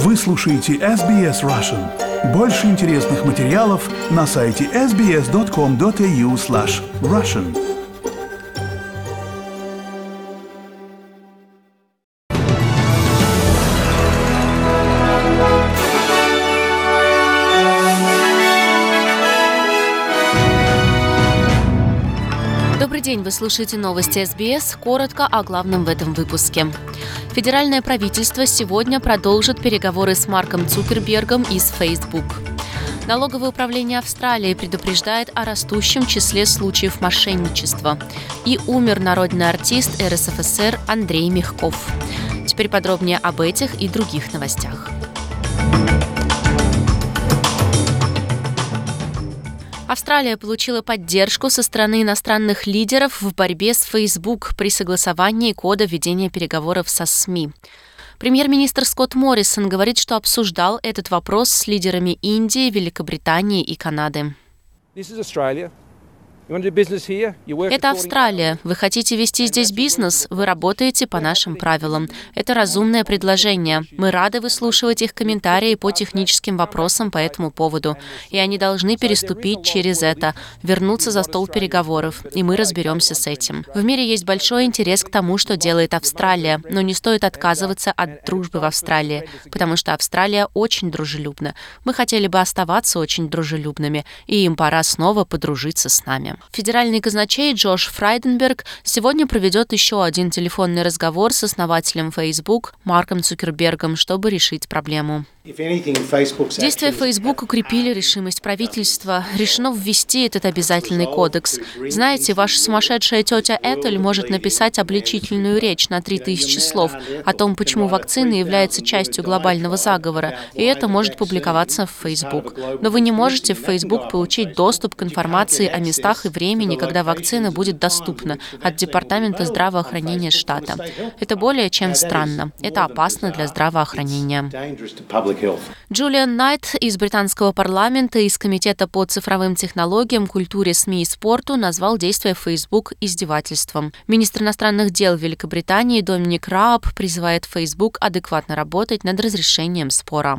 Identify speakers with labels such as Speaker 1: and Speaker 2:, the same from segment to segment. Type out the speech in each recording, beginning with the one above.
Speaker 1: Вы слушаете SBS Russian. Больше интересных материалов на сайте sbs.com.au/russian.
Speaker 2: Добрый день, вы слушаете новости СБС. Коротко о главном в этом выпуске. Федеральное правительство сегодня продолжит переговоры с Марком Цукербергом из Facebook. Налоговое управление Австралии предупреждает о растущем числе случаев мошенничества. И умер народный артист РСФСР Андрей Мягков. Теперь подробнее об этих и других новостях. Австралия получила поддержку со стороны иностранных лидеров в борьбе с Facebook при согласовании кода ведения переговоров со СМИ. Премьер-министр Скотт Моррисон говорит, что обсуждал этот вопрос с лидерами Индии, Великобритании и Канады. Это Австралия. Вы хотите вести здесь бизнес? Вы работаете по нашим правилам. Это разумное предложение. Мы рады выслушивать их комментарии по техническим вопросам по этому поводу. И они должны переступить через это, вернуться за стол переговоров, и мы разберемся с этим. В мире есть большой интерес к тому, что делает Австралия, но не стоит отказываться от дружбы в Австралии, потому что Австралия очень дружелюбна. Мы хотели бы оставаться очень дружелюбными, и им пора снова подружиться с нами. Федеральный казначей Джош Фрайденберг сегодня проведет еще один телефонный разговор с основателем Facebook Марком Цукербергом, чтобы решить проблему. Действия Facebook укрепили решимость правительства. Решено ввести этот обязательный кодекс. Знаете, ваша сумасшедшая тетя Этель может написать обличительную речь на 3000 слов о том, почему вакцина является частью глобального заговора, и это может публиковаться в Facebook. Но вы не можете в Facebook получить доступ к информации о местах и времени, когда вакцина будет доступна от Департамента здравоохранения штата. Это более чем странно. Это опасно для здравоохранения. Джулиан Найт из британского парламента из Комитета по цифровым технологиям, культуре, СМИ и спорту назвал действия Facebook издевательством. Министр иностранных дел Великобритании Доминик Рааб призывает Facebook адекватно работать над разрешением спора.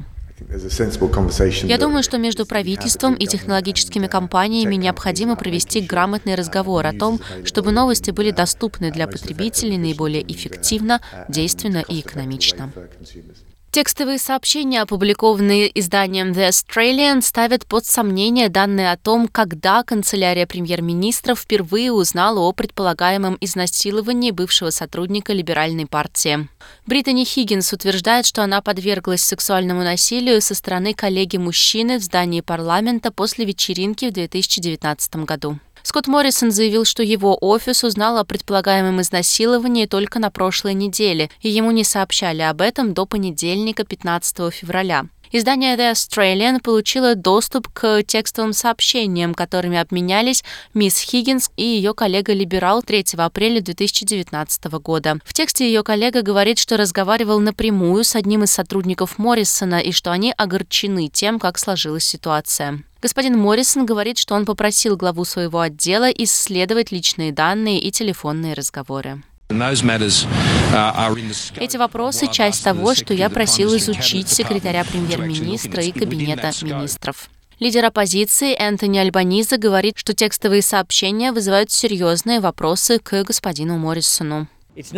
Speaker 2: Я думаю, что между правительством и технологическими компаниями необходимо провести грамотный разговор о том, чтобы новости были доступны для потребителей наиболее эффективно, действенно и экономично. Текстовые сообщения, опубликованные изданием The Australian, ставят под сомнение данные о том, когда канцелярия премьер-министра впервые узнала о предполагаемом изнасиловании бывшего сотрудника Либеральной партии. Британи Хиггинс утверждает, что она подверглась сексуальному насилию со стороны коллеги-мужчины в здании парламента после вечеринки в 2019 году. Скотт Моррисон заявил, что его офис узнал о предполагаемом изнасиловании только на прошлой неделе, и ему не сообщали об этом до понедельника, 15 февраля. Издание The Australian получило доступ к текстовым сообщениям, которыми обменялись мисс Хиггинс и ее коллега-либерал 3 апреля 2019 года. В тексте ее коллега говорит, что разговаривал напрямую с одним из сотрудников Моррисона и что они огорчены тем, как сложилась ситуация. Господин Моррисон говорит, что он попросил главу своего отдела исследовать личные данные и телефонные разговоры. Эти вопросы – часть того, что я просил изучить секретаря премьер-министра и кабинета министров. Лидер оппозиции Энтони Альбаниза говорит, что текстовые сообщения вызывают серьезные вопросы к господину Моррисону.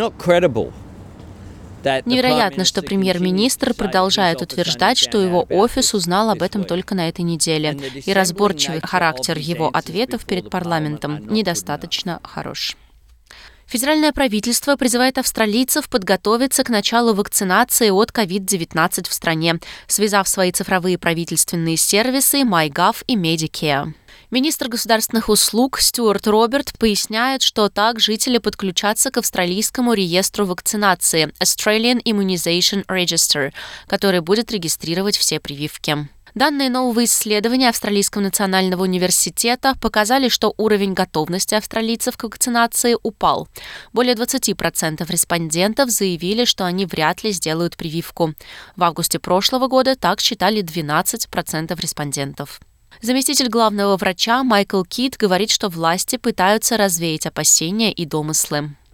Speaker 2: Невероятно, что премьер-министр продолжает утверждать, что его офис узнал об этом только на этой неделе, и разборчивый характер его ответов перед парламентом недостаточно хорош. Федеральное правительство призывает австралийцев подготовиться к началу вакцинации от COVID-19 в стране, связав свои цифровые правительственные сервисы MyGov и Medicare. Министр государственных услуг Стюарт Роберт поясняет, что так жители подключатся к австралийскому реестру вакцинации Australian Immunization Register, который будет регистрировать все прививки. Данные нового исследования Австралийского национального университета показали, что уровень готовности австралийцев к вакцинации упал. Более 20% респондентов заявили, что они вряд ли сделают прививку. В августе прошлого года так считали 12% респондентов. Заместитель главного врача Майкл Кит говорит, что власти пытаются развеять опасения и домыслы.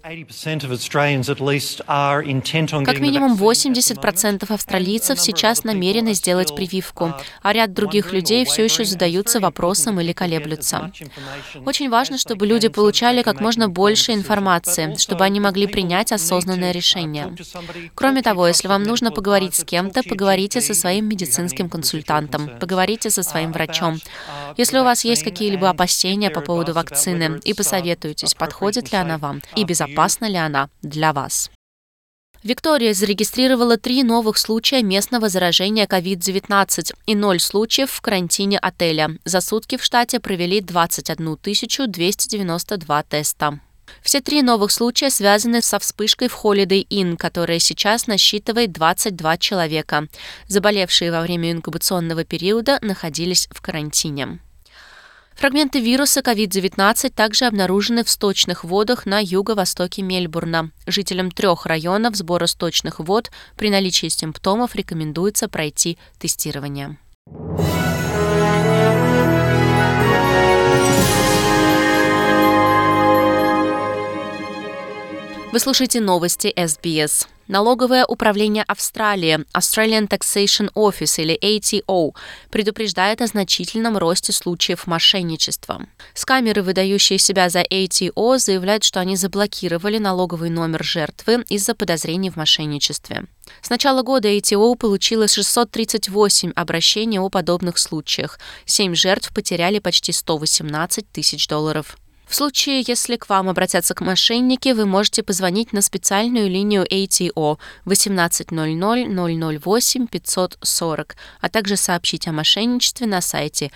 Speaker 2: Как минимум 80% австралийцев сейчас намерены сделать прививку, а ряд других людей все еще задаются вопросом или колеблются. Очень важно, чтобы люди получали как можно больше информации, чтобы они могли принять осознанное решение. Кроме того, если вам нужно поговорить с кем-то, поговорите со своим медицинским консультантом, поговорите со своим врачом. Если у вас есть какие-либо опасения по поводу вакцины, и посоветуйтесь, подходит ли она вам и безопасна ли она для вас. Виктория зарегистрировала 3 новых случая местного заражения COVID-19 и 0 случаев в карантине отеля. За сутки в штате провели 21 292 теста. Все 3 новых случая связаны со вспышкой в Holiday Inn, которая сейчас насчитывает 22 человека. Заболевшие во время инкубационного периода находились в карантине. Фрагменты вируса COVID-19 также обнаружены в сточных водах на юго-востоке Мельбурна. Жителям 3 районов сбора сточных вод при наличии симптомов рекомендуется пройти тестирование. Вы слушаете новости СБС. Налоговое управление Австралии, Australian Taxation Office или ATO, предупреждает о значительном росте случаев мошенничества. Скамеры, выдающие себя за ATO, заявляют, что они заблокировали налоговый номер жертвы из-за подозрений в мошенничестве. С начала года ATO получило 638 обращений о подобных случаях. 7 жертв потеряли почти $118 тысяч. В случае, если к вам обратятся мошенники, вы можете позвонить на специальную линию ATO 1800 008 540, а также сообщить о мошенничестве на сайте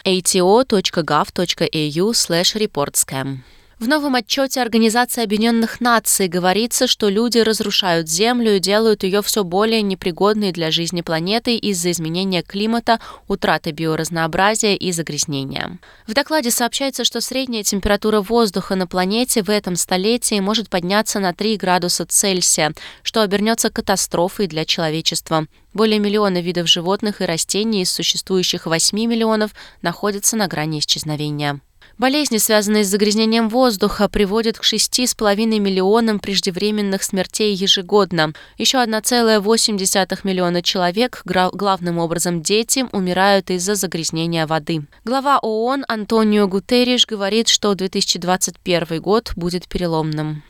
Speaker 2: ato.gov.au/reportscam. В новом отчете Организации Объединенных Наций говорится, что люди разрушают Землю и делают ее все более непригодной для жизни планеты из-за изменения климата, утраты биоразнообразия и загрязнения. В докладе сообщается, что средняя температура воздуха на планете в этом столетии может подняться на 3 градуса Цельсия, что обернется катастрофой для человечества. Более миллиона видов животных и растений из существующих 8 миллионов находятся на грани исчезновения. Болезни, связанные с загрязнением воздуха, приводят к 6,5 миллионам преждевременных смертей ежегодно. Еще 1,8 миллиона человек, главным образом дети, умирают из-за загрязнения воды. Глава ООН Антонио Гутерриш говорит, что 2021 год будет переломным.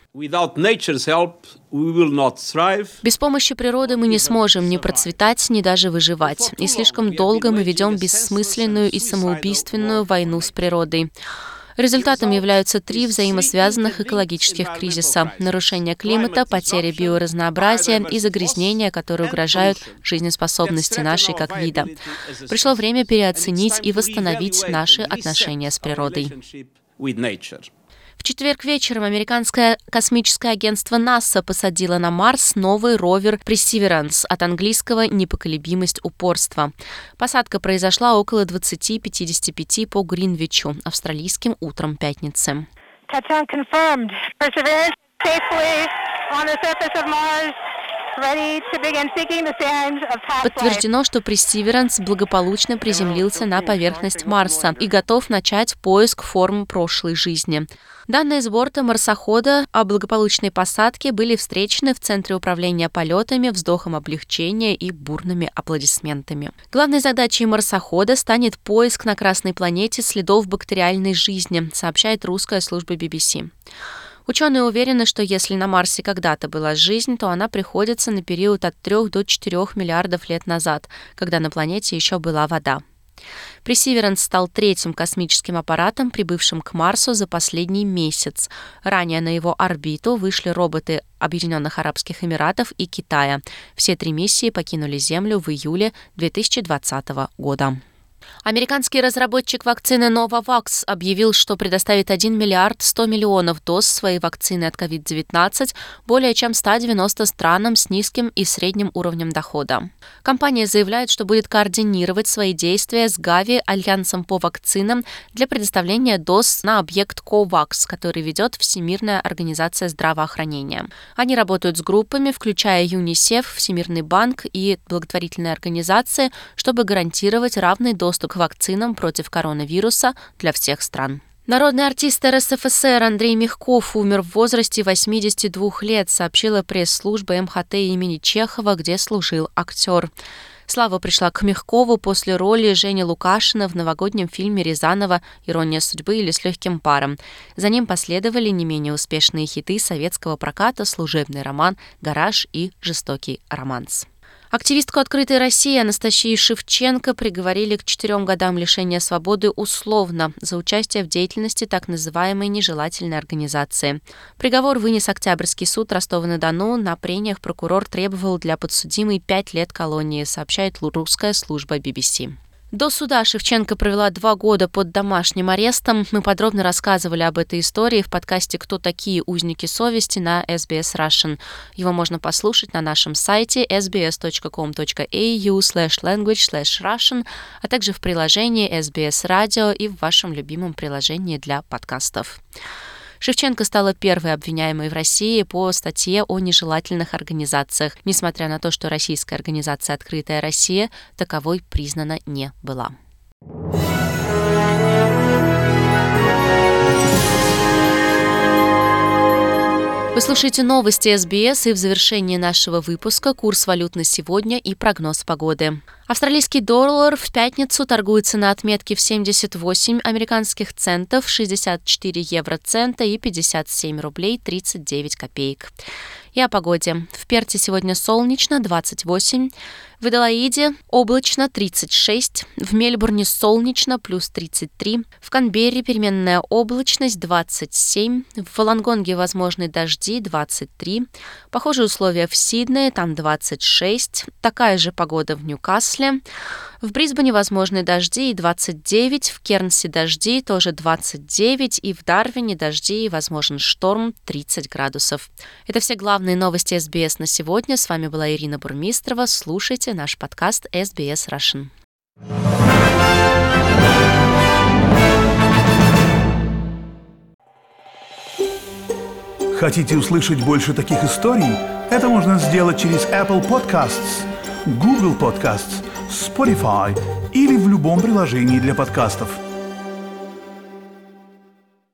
Speaker 2: Без помощи природы мы не сможем ни процветать, ни даже выживать. И слишком долго мы ведем бессмысленную и самоубийственную войну с природой. Результатом являются 3 взаимосвязанных экологических кризиса: нарушение климата, потеря биоразнообразия и загрязнения, которые угрожают жизнеспособности нашей как вида. Пришло время переоценить и восстановить наши отношения с природой. В четверг вечером американское космическое агентство НАСА посадило на Марс новый ровер Perseverance, от английского «непоколебимость упорства». Посадка произошла около 20:55 по Гринвичу, австралийским утром пятницы. Подтверждено, что Perseverance благополучно приземлился на поверхность Марса и готов начать поиск форм прошлой жизни. Данные с борта марсохода о благополучной посадке были встречены в Центре управления полетами вздохом облегчения и бурными аплодисментами. Главной задачей марсохода станет поиск на Красной планете следов бактериальной жизни, сообщает русская служба BBC. Ученые уверены, что если на Марсе когда-то была жизнь, то она приходится на период от 3 до 4 миллиардов лет назад, когда на планете еще была вода. Perseverance стал 3-м космическим аппаратом, прибывшим к Марсу за последний месяц. Ранее на его орбиту вышли роботы Объединенных Арабских Эмиратов и Китая. Все 3 миссии покинули Землю в июле 2020 года. Американский разработчик вакцины Novavax объявил, что предоставит 1 миллиард 100 миллионов доз своей вакцины от COVID-19 более чем 190 странам с низким и средним уровнем дохода. Компания заявляет, что будет координировать свои действия с Gavi, альянсом по вакцинам, для предоставления доз на объект COVAX, который ведет Всемирная организация здравоохранения. Они работают с группами, включая ЮНИСЕФ, Всемирный банк и благотворительные организации, чтобы гарантировать равный доступ к вакцинам против коронавируса для всех стран. Народный артист РСФСР Андрей Мягков умер в возрасте 82 лет, сообщила пресс-служба МХТ имени Чехова, где служил актер. Слава пришла к Мягкову после роли Жени Лукашина в новогоднем фильме Рязанова «Ирония судьбы» или «С легким паром». За ним последовали не менее успешные хиты советского проката «Служебный роман», «Гараж» и «Жестокий романс». Активистку «Открытой России» Анастасию Шевченко приговорили к 4 годам лишения свободы условно за участие в деятельности так называемой нежелательной организации. Приговор вынес Октябрьский суд Ростова-на-Дону. На прениях прокурор требовал для подсудимой 5 лет колонии, сообщает русская служба BBC. До суда Шевченко провела 2 года под домашним арестом. Мы подробно рассказывали об этой истории в подкасте «Кто такие узники совести» на SBS Russian. Его можно послушать на нашем сайте sbs.com.au/language/russian, а также в приложении SBS Radio и в вашем любимом приложении для подкастов. Шевченко стала первой обвиняемой в России по статье о нежелательных организациях, несмотря на то, что российская организация «Открытая Россия» таковой признана не была. Вы слушаете новости СБС, и в завершении нашего выпуска курс валют на сегодня и прогноз погоды. Австралийский доллар в пятницу торгуется на отметке в 78 американских центов, 64 евроцента и 57 рублей 39 копеек. И о погоде. В Перте сегодня солнечно, 28. В Аделаиде облачно, 36. В Мельбурне солнечно, плюс 33. В Канберре переменная облачность, 27. В Волонгонге возможны дожди, 23. Похожие условия в Сиднее, там 26. Такая же погода в Ньюкасле. В Брисбене возможны дожди и 29. В Кернсе дожди, тоже 29. И в Дарвине дожди и возможен шторм, 30 градусов. Это все главные новости СБС на сегодня. С вами была Ирина Бурмистрова. Слушайте наш подкаст SBS Russian.
Speaker 1: Хотите услышать больше таких историй? Это можно сделать через Apple Podcasts, Google Podcasts, Spotify или в любом приложении для подкастов.